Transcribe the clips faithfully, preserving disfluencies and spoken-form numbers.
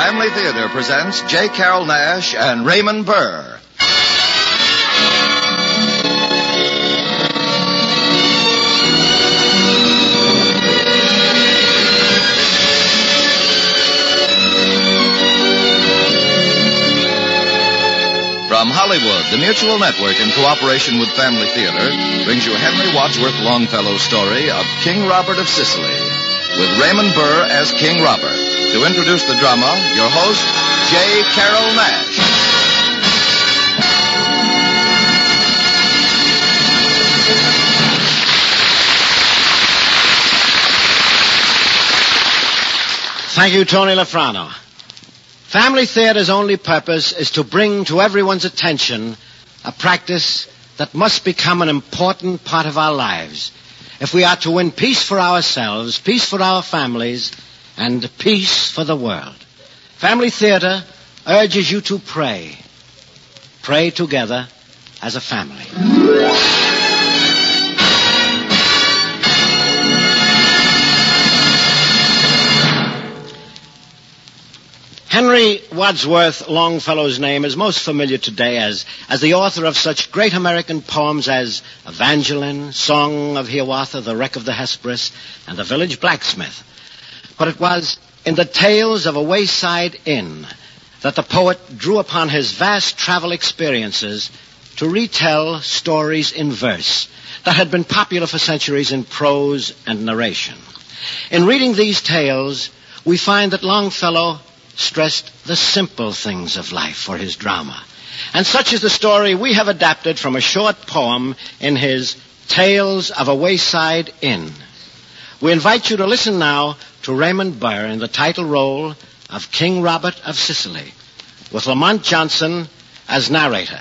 Family Theater presents J. Carrol Naish and Raymond Burr. From Hollywood, the Mutual Network, in cooperation with Family Theater, brings you Henry Wadsworth Longfellow's story of King Robert of Sicily, with Raymond Burr as King Robert. To introduce the drama, your host, J. Carrol Naish. Thank you, Tony Lafrano. Family Theater's only purpose is to bring to everyone's attention a practice that must become an important part of our lives if we are to win peace for ourselves, peace for our families, and peace for the world. Family Theater urges you to pray. Pray together as a family. Henry Wadsworth Longfellow's name is most familiar today as, as the author of such great American poems as Evangeline, Song of Hiawatha, The Wreck of the Hesperus, and The Village Blacksmith. But it was in the Tales of a Wayside Inn that the poet drew upon his vast travel experiences to retell stories in verse that had been popular for centuries in prose and narration. In reading these tales, we find that Longfellow stressed the simple things of life for his drama. And such is the story we have adapted from a short poem in his Tales of a Wayside Inn. We invite you to listen now to Raymond Burr in the title role of King Robert of Sicily, with Lamont Johnson as narrator.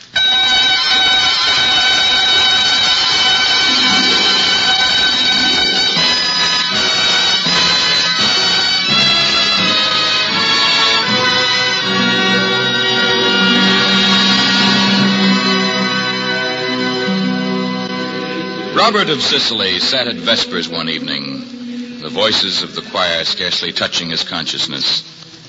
Robert of Sicily sat at vespers one evening, the voices of the choir scarcely touching his consciousness.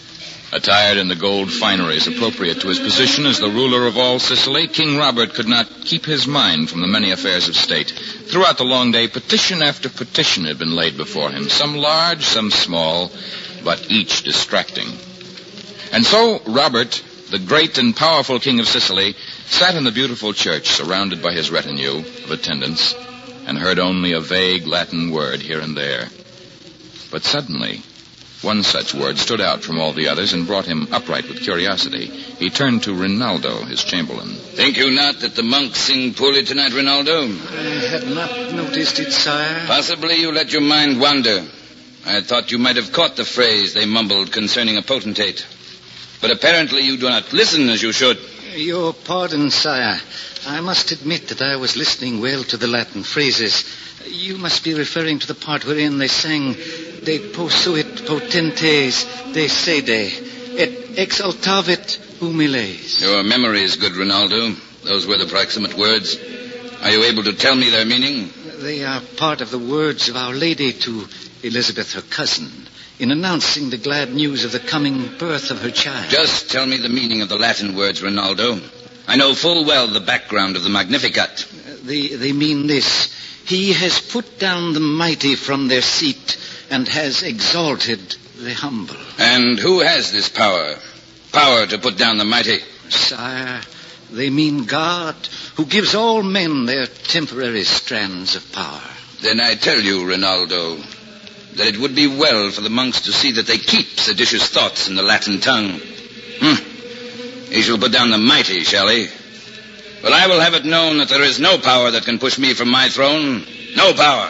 Attired in the gold fineries appropriate to his position as the ruler of all Sicily, King Robert could not keep his mind from the many affairs of state. Throughout the long day, petition after petition had been laid before him, some large, some small, but each distracting. And so Robert, the great and powerful king of Sicily, sat in the beautiful church surrounded by his retinue of attendants, and heard only a vague Latin word here and there. But suddenly, one such word stood out from all the others and brought him upright with curiosity. He turned to Rinaldo, his chamberlain. Think you not that the monks sing poorly tonight, Rinaldo? I had not noticed it, sire. Possibly you let your mind wander. I thought you might have caught the phrase they mumbled concerning a potentate. But apparently you do not listen as you should. Your pardon, sire. I must admit that I was listening well to the Latin phrases. You must be referring to the part wherein they sang De posuit potentes de sede et exaltavit humiles. Your memory is good, Rinaldo. Those were the proximate words. Are you able to tell me their meaning? They are part of the words of Our Lady to Elizabeth, her cousin, in announcing the glad news of the coming birth of her child. Just tell me the meaning of the Latin words, Rinaldo. I know full well the background of the Magnificat. Uh, they, they mean this. He has put down the mighty from their seat and has exalted the humble. And who has this power? Power to put down the mighty? Sire, they mean God, who gives all men their temporary strands of power. Then I tell you, Rinaldo, that it would be well for the monks to see that they keep seditious thoughts in the Latin tongue. Hmm. He shall put down the mighty, shall he? Well, I will have it known that there is no power that can push me from my throne. No power.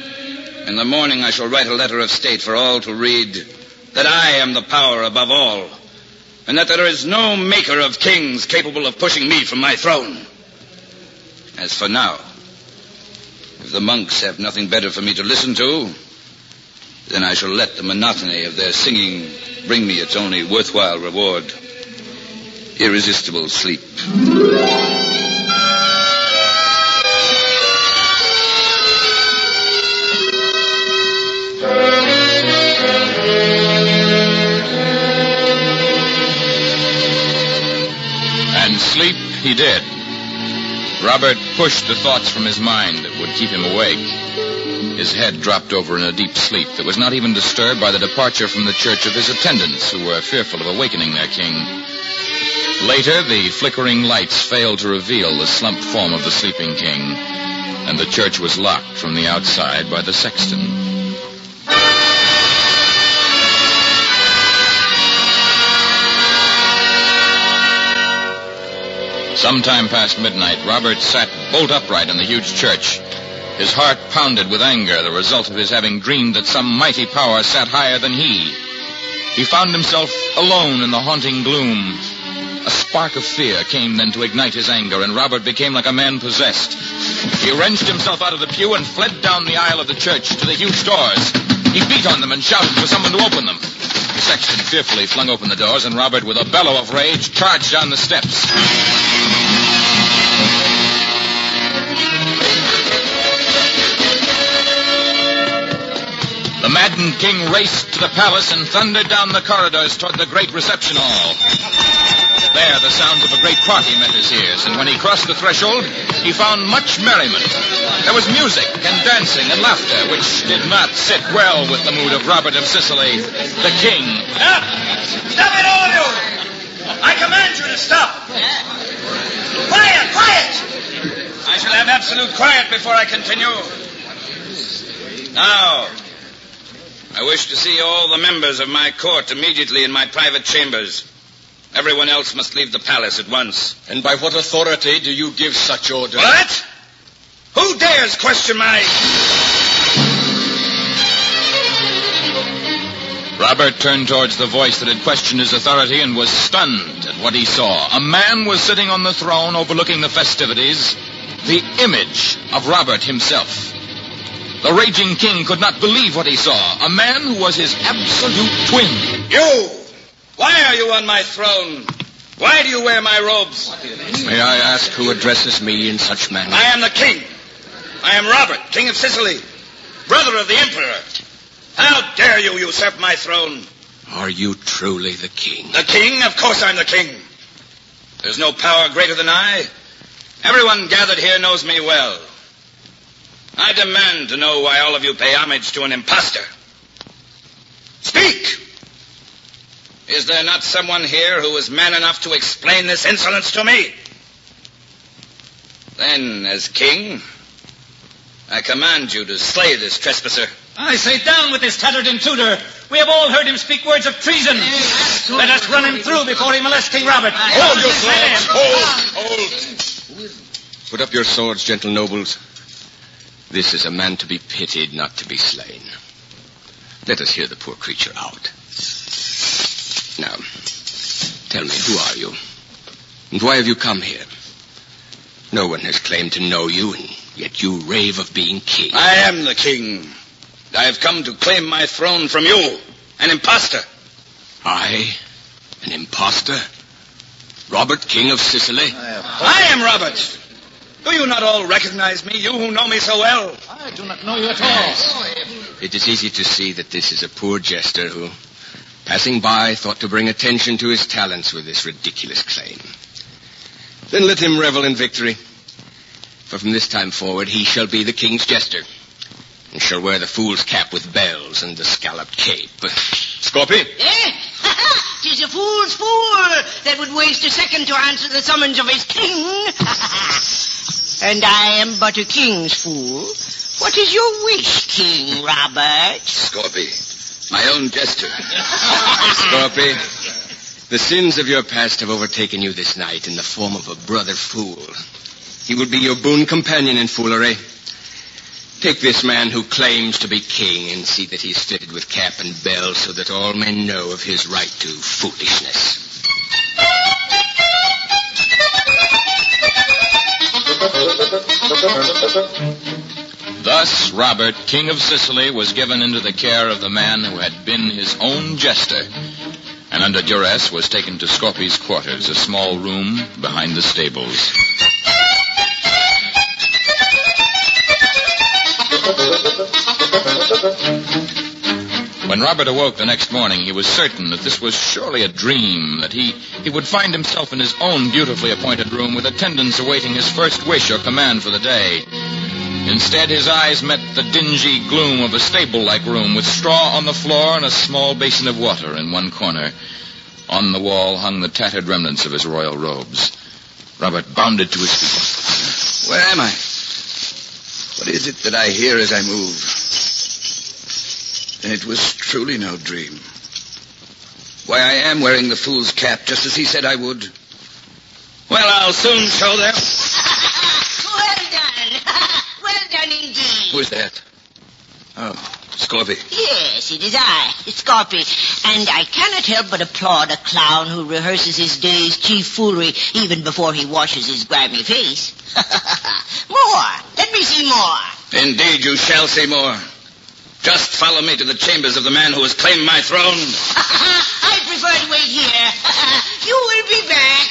In the morning I shall write a letter of state for all to read, that I am the power above all, and that there is no maker of kings capable of pushing me from my throne. As for now, if the monks have nothing better for me to listen to, then I shall let the monotony of their singing bring me its only worthwhile reward. Irresistible sleep. he did. Robert pushed the thoughts from his mind that would keep him awake. His head dropped over in a deep sleep that was not even disturbed by the departure from the church of his attendants, who were fearful of awakening their king. Later, the flickering lights failed to reveal the slumped form of the sleeping king, and the church was locked from the outside by the sexton. Sometime past midnight, Robert sat bolt upright in the huge church. His heart pounded with anger, the result of his having dreamed that some mighty power sat higher than he. He found himself alone in the haunting gloom. A spark of fear came then to ignite his anger, and Robert became like a man possessed. He wrenched himself out of the pew and fled down the aisle of the church to the huge doors. He beat on them and shouted for someone to open them. The sexton fearfully flung open the doors, and Robert, with a bellow of rage, charged down the steps. The maddened king raced to the palace and thundered down the corridors toward the great reception hall. There, the sounds of a great party met his ears, and when he crossed the threshold, he found much merriment. There was music and dancing and laughter, which did not sit well with the mood of Robert of Sicily, the king. Stop! Stop it, all of you! I command you to stop! Quiet, quiet! I shall have absolute quiet before I continue. Now, I wish to see all the members of my court immediately in my private chambers. Everyone else must leave the palace at once. And by what authority do you give such order? What? Who dares question my... Robert turned towards the voice that had questioned his authority and was stunned at what he saw. A man was sitting on the throne overlooking the festivities, the image of Robert himself. The raging king could not believe what he saw. A man who was his absolute twin. You! Why are you on my throne? Why do you wear my robes? May I ask who addresses me in such manner? I am the king. I am Robert, king of Sicily, brother of the emperor. How dare you usurp my throne? Are you truly the king? The king? Of course I'm the king. There's no power greater than I. Everyone gathered here knows me well. I demand to know why all of you pay homage to an impostor. Speak! Is there not someone here who is man enough to explain this insolence to me? Then, as king, I command you to slay this trespasser. I say down with this tattered intruder. We have all heard him speak words of treason. Let us run him through before he molests King Robert. Hold your swords. Hold. Hold. Put up your swords, gentle nobles. This is a man to be pitied, not to be slain. Let us hear the poor creature out. Now, tell me, who are you? And why have you come here? No one has claimed to know you, and yet you rave of being king. I am the king. I have come to claim my throne from you, an impostor. I? An impostor? Robert, king of Sicily? I am Robert. Do you not all recognize me, you who know me so well? I do not know you at all. It is easy to see that this is a poor jester who, passing by, thought to bring attention to his talents with this ridiculous claim. Then let him revel in victory. For from this time forward, he shall be the king's jester, and shall wear the fool's cap with bells and the scalloped cape. Scorpy? Eh? Tis a fool's fool that would waste a second to answer the summons of his king. And I am but a king's fool. What is your wish, King Robert? Scorpy, my own jester. Scorpy, the sins of your past have overtaken you this night in the form of a brother fool. He will be your boon companion in foolery. Take this man who claims to be king and see that he's fitted with cap and bells so that all men know of his right to foolishness. Thus, Robert, king of Sicily, was given into the care of the man who had been his own jester, and under duress was taken to Scorpy's quarters, a small room behind the stables. When Robert awoke the next morning, he was certain that this was surely a dream, that he, he would find himself in his own beautifully appointed room with attendants awaiting his first wish or command for the day. Instead, his eyes met the dingy gloom of a stable-like room with straw on the floor and a small basin of water in one corner. On the wall hung the tattered remnants of his royal robes. Robert bounded to his feet. Where am I? What is it that I hear as I move? Then it was truly no dream. Why, I am wearing the fool's cap, just as he said I would. Well, I'll soon show them. Well done. Well done indeed. Who is that? Oh, Scorpy. Yes, it is I, Scorpy. And I cannot help but applaud a clown who rehearses his day's chief foolery even before he washes his grimy face. More. Let me see more. Indeed, you shall see more. Just follow me to the chambers of the man who has claimed my throne. I prefer to wait here. You will be back.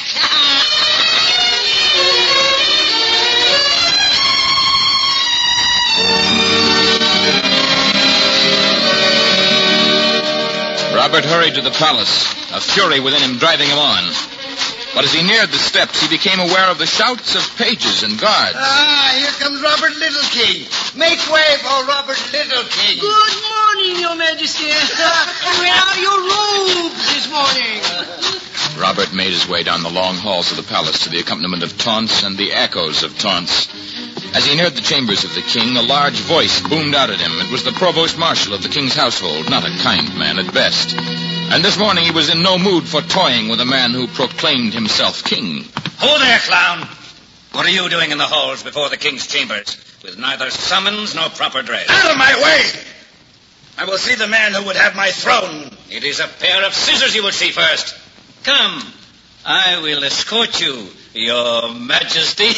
Robert hurried to the palace, a fury within him driving him on. But as he neared the steps, he became aware of the shouts of pages and guards. Ah, here comes Robert Little King. Make way for Robert Little King. Good morning, Your Majesty. Where are your robes this morning? Robert made his way down the long halls of the palace to the accompaniment of taunts and the echoes of taunts. As he neared the chambers of the king, a large voice boomed out at him. It was the provost marshal of the king's household, not a kind man at best. And this morning he was in no mood for toying with a man who proclaimed himself king. Who there, clown? What are you doing in the halls before the king's chambers, with neither summons nor proper dress? Out of my way! I will see the man who would have my throne. It is a pair of scissors you will see first. Come, I will escort you, Your Majesty.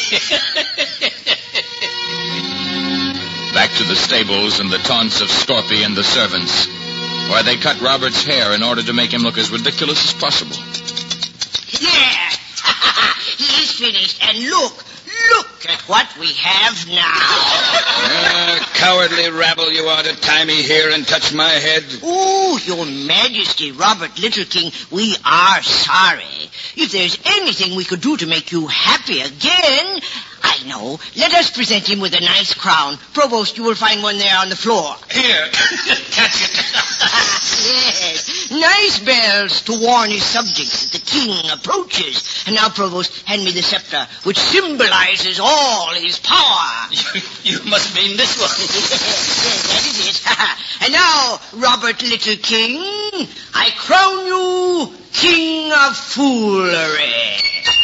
Back to the stables and the taunts of Scorpy and the servants, where they cut Robert's hair in order to make him look as ridiculous as possible. There. He is finished. And look, look at what we have now. Ah, cowardly rabble you are to tie me here and touch my head. Oh, Your Majesty, Robert Little King, we are sorry. If there's anything we could do to make you happy again, I know. Let us present him with a nice crown. Provost, you will find one there on the floor. Here, catch it. Yes, nice bells to warn his subjects that the king approaches. And now, Provost, hand me the scepter, which symbolizes all his power. You, you must mean this one. Yes, that is it. And now, Robert Little King, I crown you King of Foolery.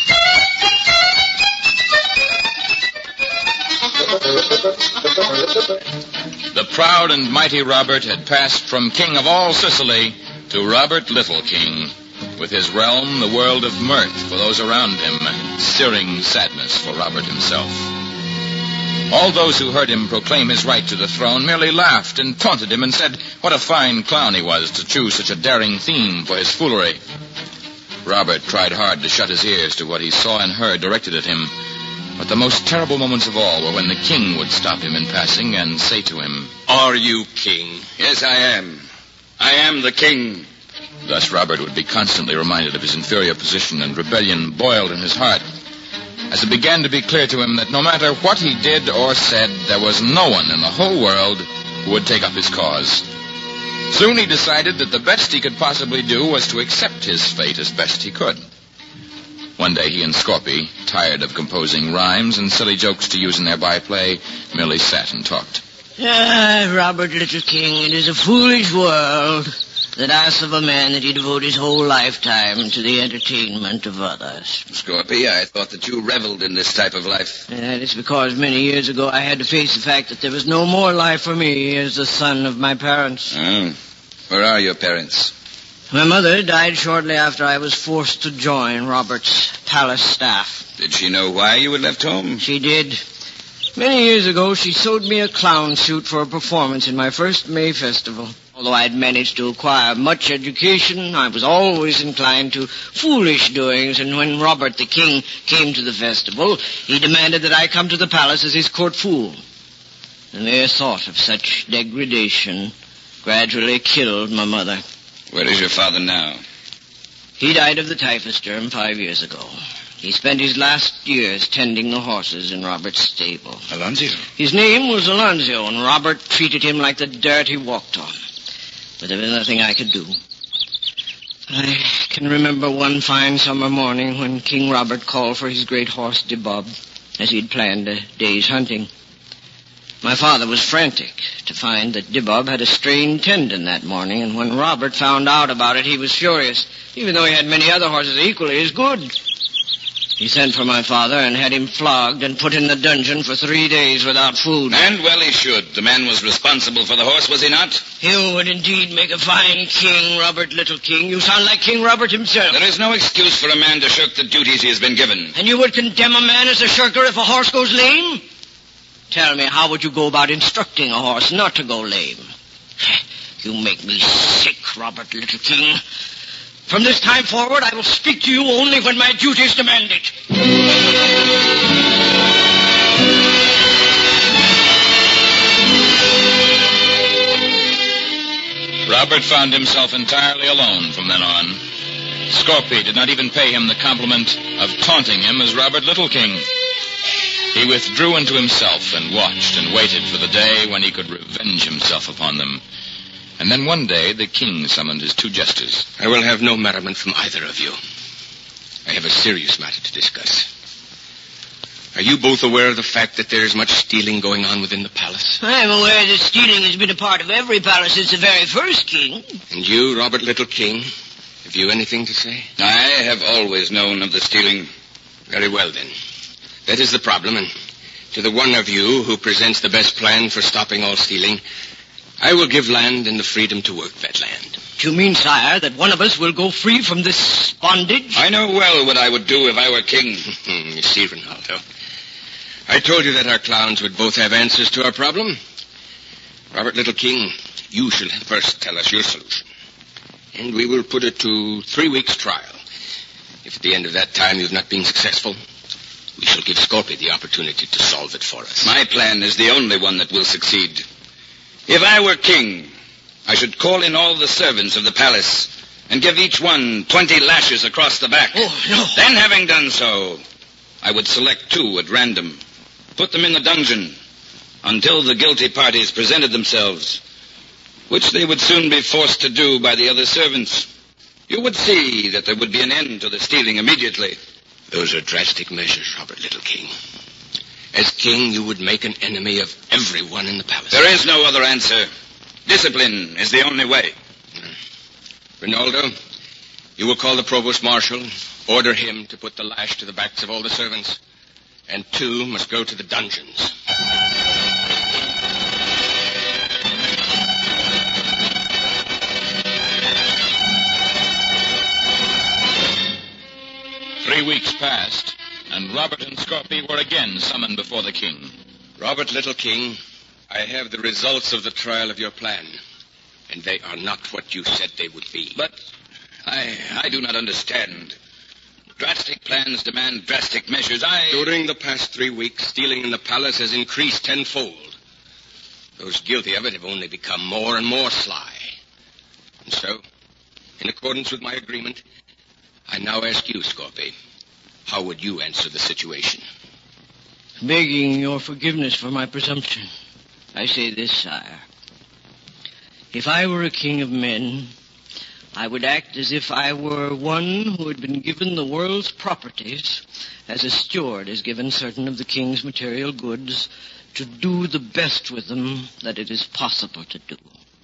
The proud and mighty Robert had passed from king of all Sicily to Robert Little King, with his realm the world of mirth for those around him, and searing sadness for Robert himself. All those who heard him proclaim his right to the throne merely laughed and taunted him and said what a fine clown he was to choose such a daring theme for his foolery. Robert tried hard to shut his ears to what he saw and heard directed at him, but the most terrible moments of all were when the king would stop him in passing and say to him, Are you king? Yes, I am. I am the king. Thus Robert would be constantly reminded of his inferior position, and rebellion boiled in his heart, as it began to be clear to him that no matter what he did or said, there was no one in the whole world who would take up his cause. Soon he decided that the best he could possibly do was to accept his fate as best he could. One day he and Scorpy, tired of composing rhymes and silly jokes to use in their byplay, merely sat and talked. Ah, Robert Little King, it is a foolish world that asks of a man that he devote his whole lifetime to the entertainment of others. Scorpy, I thought that you reveled in this type of life. And that is because many years ago I had to face the fact that there was no more life for me as the son of my parents. Oh. Where are your parents? My mother died shortly after I was forced to join Robert's palace staff. Did she know why you had left home? She did. Many years ago, she sewed me a clown suit for a performance in my first May festival. Although I had managed to acquire much education, I was always inclined to foolish doings, and when Robert the King came to the festival, he demanded that I come to the palace as his court fool. The mere thought of such degradation gradually killed my mother. Where is your father now? He died of the typhus germ five years ago. He spent his last years tending the horses in Robert's stable. Alonzo? His name was Alonzo, and Robert treated him like the dirt he walked on. But there was nothing I could do. I can remember one fine summer morning when King Robert called for his great horse, Dibub, as he'd planned a day's hunting. My father was frantic to find that Dibub had a strained tendon that morning, and when Robert found out about it, he was furious, even though he had many other horses equally as good. He sent for my father and had him flogged and put in the dungeon for three days without food. And well he should. The man was responsible for the horse, was he not? You would indeed make a fine king, Robert, little king. You sound like King Robert himself. There is no excuse for a man to shirk the duties he has been given. And you would condemn a man as a shirker if a horse goes lame? Tell me, how would you go about instructing a horse not to go lame? You make me sick, Robert, little king. From this time forward, I will speak to you only when my duties demand it. Robert found himself entirely alone from then on. Scorpy did not even pay him the compliment of taunting him as Robert Little King. He withdrew into himself and watched and waited for the day when he could revenge himself upon them. And then one day, the king summoned his two jesters. I will have no merriment from either of you. I have a serious matter to discuss. Are you both aware of the fact that there is much stealing going on within the palace? I'm aware that stealing has been a part of every palace since the very first king. And you, Robert Little King, have you anything to say? I have always known of the stealing. Very well, then. That is the problem, and to the one of you who presents the best plan for stopping all stealing, I will give land and the freedom to work that land. Do you mean, sire, that one of us will go free from this bondage? I know well what I would do if I were king. You see, Ronaldo, I told you that our clowns would both have answers to our problem. Robert Little King, you shall first tell us your solution. And we will put it to three weeks' trial. If at the end of that time you've not been successful, we shall give Scorpy the opportunity to solve it for us. My plan is the only one that will succeed. If I were king, I should call in all the servants of the palace and give each one twenty lashes across the back. Oh, no. Then, having done so, I would select two at random, put them in the dungeon until the guilty parties presented themselves, which they would soon be forced to do by the other servants. You would see that there would be an end to the stealing immediately. Those are drastic measures, Robert Little King. As king, you would make an enemy of everyone in the palace. There is no other answer. Discipline is the only way. Rinaldo, you will call the provost marshal, order him to put the lash to the backs of all the servants, and two must go to the dungeons. Three weeks passed, and Robert and Scorpy were again summoned before the king. Robert Little King, I have the results of the trial of your plan, and they are not what you said they would be. But I, I do not understand. Drastic plans demand drastic measures. I... During the past three weeks, stealing in the palace has increased tenfold. Those guilty of it have only become more and more sly. And so, in accordance with my agreement, I now ask you, Scorpy, how would you answer the situation? Begging your forgiveness for my presumption, I say this, sire. If I were a king of men, I would act as if I were one who had been given the world's properties, as a steward is given certain of the king's material goods, to do the best with them that it is possible to do.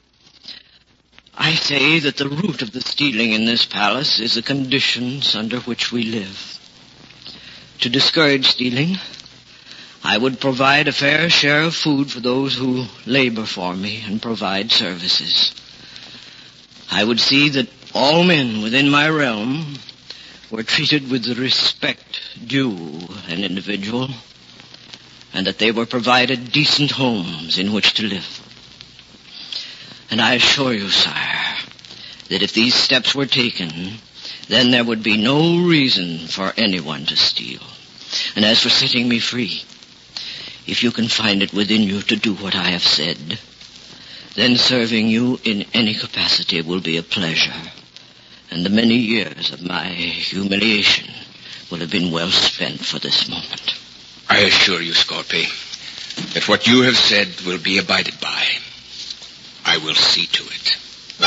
I say that the root of the stealing in this palace is the conditions under which we live. To discourage stealing, I would provide a fair share of food for those who labor for me and provide services. I would see that all men within my realm were treated with the respect due an individual, and that they were provided decent homes in which to live. And I assure you, sire, that if these steps were taken, then there would be no reason for anyone to steal. And as for setting me free, if you can find it within you to do what I have said, Then serving you in any capacity will be a pleasure. And the many years of my humiliation will have been well spent for this moment. I assure you, Scorpy, that what you have said will be abided by. I will see to it.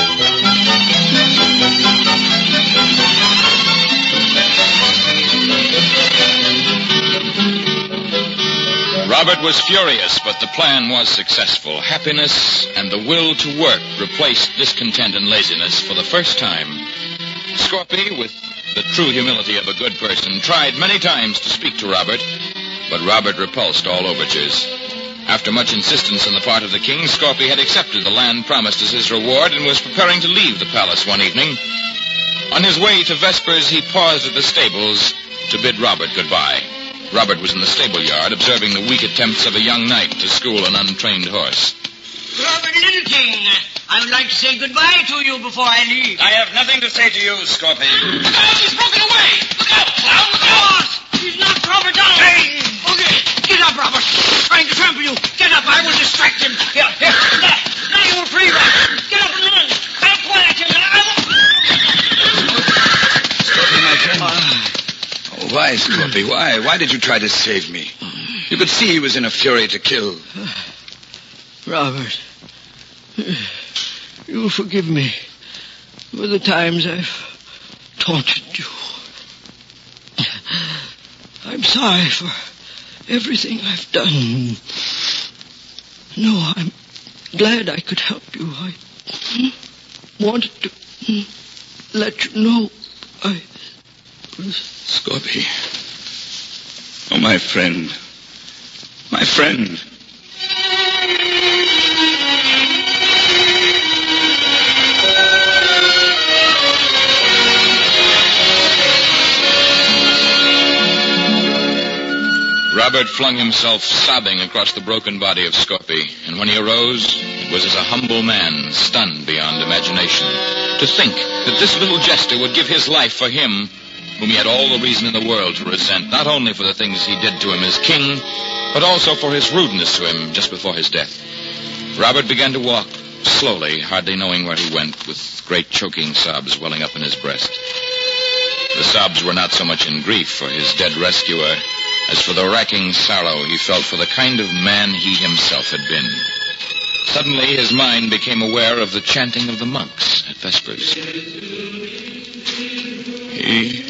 Robert was furious, but the plan was successful. Happiness and the will to work replaced discontent and laziness for the first time. Scorpy, with the true humility of a good person, tried many times to speak to Robert, but Robert repulsed all overtures. After much insistence on the part of the king, Scorpy had accepted the land promised as his reward and was preparing to leave the palace one evening. On his way to Vespers, he paused at the stables to bid Robert goodbye. Robert was in the stable yard, observing the weak attempts of a young knight to school an untrained horse. Robert Little King, I would like to say goodbye to you before I leave. I have nothing to say to you, Scorpy. Oh, he's broken away! Look out, Clown! Look out! He's knocked Robert down! Hey! Okay, get up, Robert. He's trying to trample you. Get up, I will distract him. Here, here. Now, now you're free, Robert. Get up and run. I'll point at him. I will... Scorpy, my friend. Oh, why, Scorpy? Why? Why did you try to save me? You could see he was in a fury to kill. Robert, you'll forgive me for the times I've taunted you. I'm sorry for everything I've done. No, I'm glad I could help you. I wanted to let you know I was... Scorpy. Oh, my friend. My friend. Robert flung himself sobbing across the broken body of Scorpy, and when he arose, it was as a humble man, stunned beyond imagination. To think that this little jester would give his life for him, whom he had all the reason in the world to resent, not only for the things he did to him as king, but also for his rudeness to him just before his death. Robert began to walk slowly, hardly knowing where he went, with great choking sobs welling up in his breast. The sobs were not so much in grief for his dead rescuer as for the racking sorrow he felt for the kind of man he himself had been. Suddenly his mind became aware of the chanting of the monks at Vespers. He...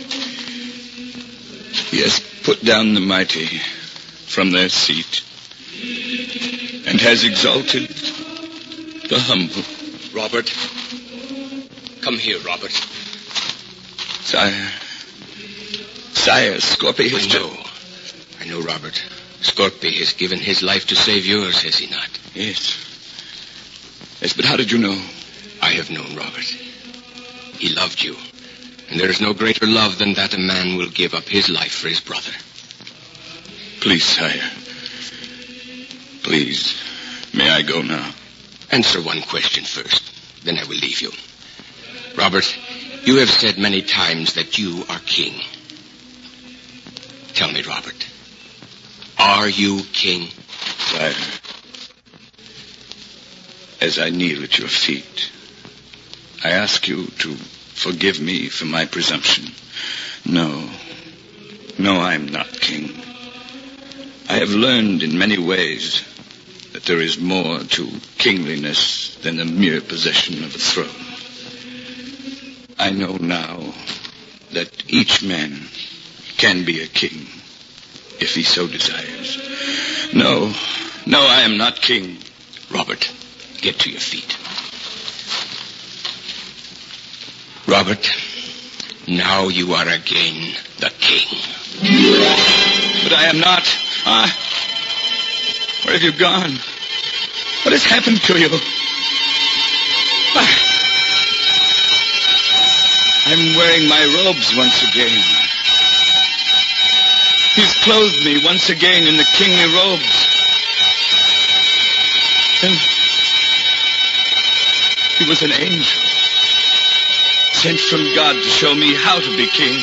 He has put down the mighty from their seat and has exalted the humble. Robert. Come here, Robert. Sire. Sire, Scorpy has... I know. I know, Robert. Scorpy has given his life to save yours, has he not? Yes. Yes, but how did you know? I have known, Robert. He loved you. And there is no greater love than that a man will give up his life for his brother. Please, sire. Please. May I go now? Answer one question first. Then I will leave you. Robert, you have said many times that you are king. Tell me, Robert. Are you king? Sire, as I kneel at your feet, I ask you to forgive me for my presumption. No. No, I'm not king. I have learned in many ways that there is more to kingliness than the mere possession of a throne. I know now that each man can be a king if he so desires. No, no, I am not king. Robert, get to your feet. Robert, now you are again the king. But I am not. Ah, where have you gone? What has happened to you? Ah, I'm wearing my robes once again. He's clothed me once again in the kingly robes. And he was an angel, sent from God to show me how to be king.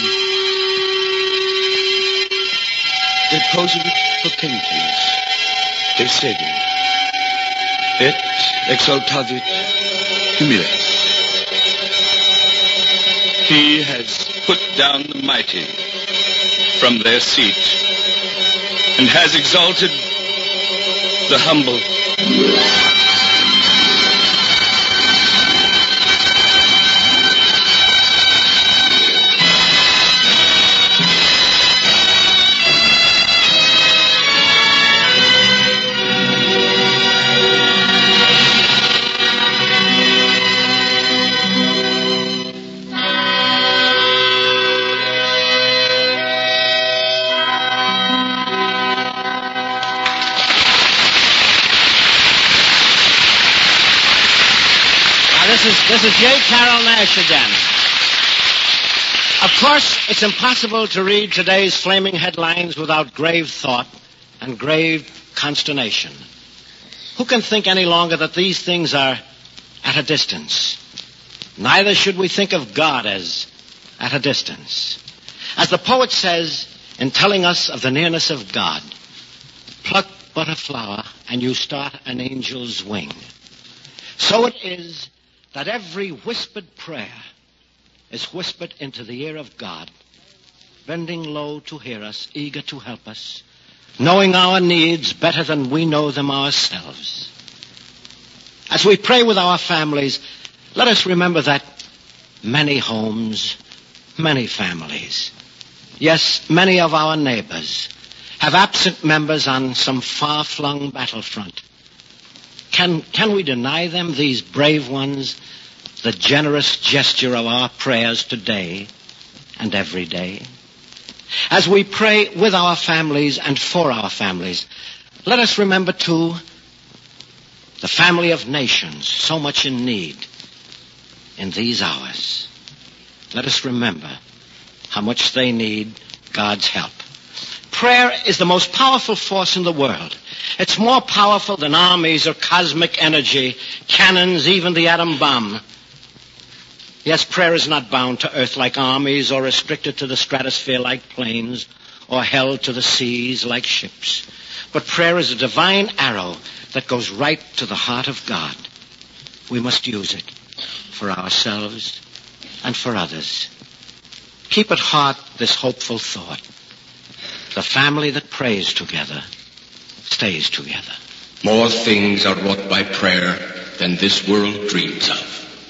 They pose it for king, please. They're saving. It exaltavit humiles. He has put down the mighty from their seat and has exalted the humble. This is, this is J. Carrol Naish again. Of course, it's impossible to read today's flaming headlines without grave thought and grave consternation. Who can think any longer that these things are at a distance? Neither should we think of God as at a distance. As the poet says in telling us of the nearness of God, pluck but a flower and you start an angel's wing. So it is that every whispered prayer is whispered into the ear of God, bending low to hear us, eager to help us, knowing our needs better than we know them ourselves. As we pray with our families, let us remember that many homes, many families, yes, many of our neighbors have absent members on some far-flung battlefront. Can, can we deny them, these brave ones, the generous gesture of our prayers today and every day? As we pray with our families and for our families, let us remember, too, the family of nations so much in need in these hours. Let us remember how much they need God's help. Prayer is the most powerful force in the world. It's more powerful than armies or cosmic energy, cannons, even the atom bomb. Yes, prayer is not bound to earth like armies or restricted to the stratosphere like planes or held to the seas like ships. But prayer is a divine arrow that goes right to the heart of God. We must use it for ourselves and for others. Keep at heart this hopeful thought. The family that prays together stays together. More things are wrought by prayer than this world dreams of.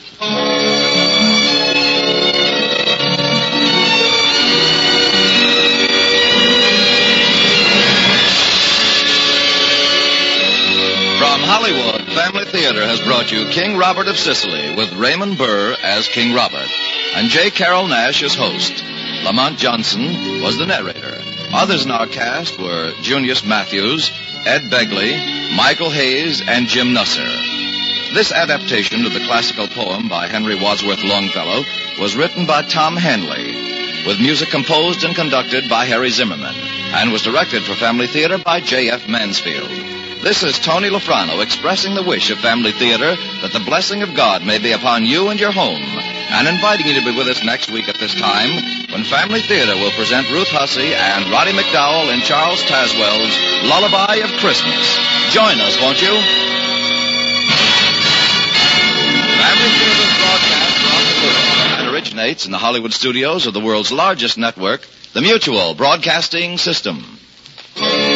From Hollywood, Family Theater has brought you King Robert of Sicily with Raymond Burr as King Robert and J. Carrol Naish as host. Lamont Johnson was the narrator. Others in our cast were Junius Matthews, Ed Begley, Michael Hayes, and Jim Nusser. This adaptation of the classical poem by Henry Wadsworth Longfellow was written by Tom Hanley, with music composed and conducted by Harry Zimmerman, and was directed for Family Theater by J F Mansfield. This is Tony Lafrano expressing the wish of Family Theater that the blessing of God may be upon you and your home, and inviting you to be with us next week at this time when Family Theater will present Ruth Hussey and Roddy McDowell in Charles Tazwell's Lullaby of Christmas. Join us, won't you? Family Theater's broadcast throughout the world and originates in the Hollywood studios of the world's largest network, the Mutual Broadcasting System.